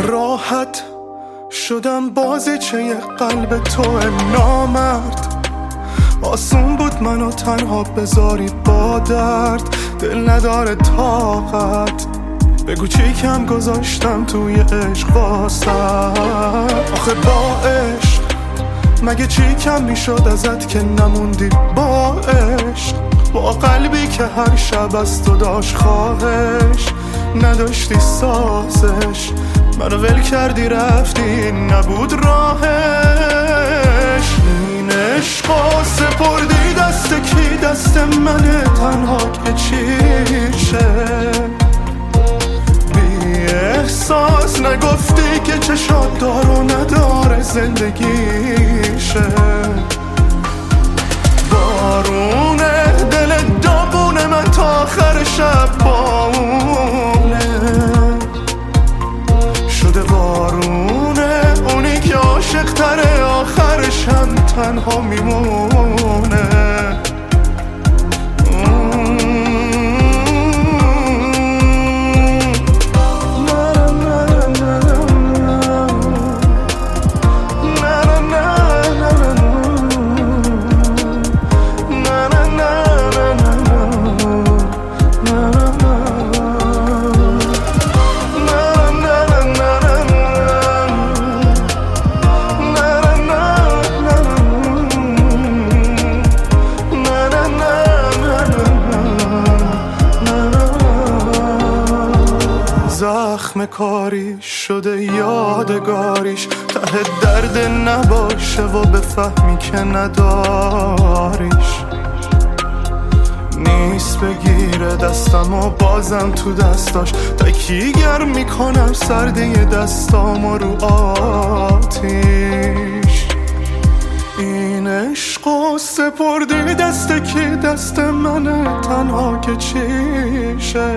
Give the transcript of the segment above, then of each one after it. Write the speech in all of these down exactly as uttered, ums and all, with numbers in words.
راحت شدم بازیچه قلب تو نامرد. آسون بود منو تنها بذاری با درد، دل نداره طاقت. بگو چی کم گذاشتم توی عشق واسه. آخه با عشق مگه چی کم میشد ازت که نموندی با عشق؟ با قلبی که هر شب از تو داشت خواهش، نداشتی سازش، منو ول کردی رفتی نبود راهش. این عشقا سپردی دست کی؟ دست منه تنها که چیشه. بی احساس نگفتی که چشات دار و نداره زندگیشه. بارونه دل داغونه من تا آخر شب بامونه شده. بارونه اونی که عاشق تره آخرش هم تنها میمونه. زخم کاری شده یادگاریش، ته درد نباشه و بفهمی که نداریش. نیست بگیره دستم و بازم تو دستاش تکیگر میکنم سردی دستام و رو آتیش. این عشقو سپردی دست کی؟ دست منه تنها که چیشه.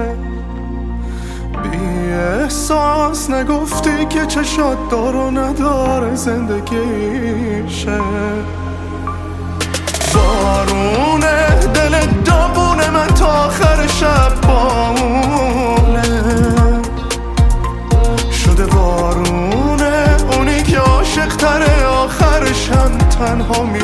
بی احساس نگفتی که چشات دار و نداره زندگیشه. بارونه دل داغونه من تا آخر شب بامونه شده. بارونه اونی که عاشق تره آخرش هم تنها می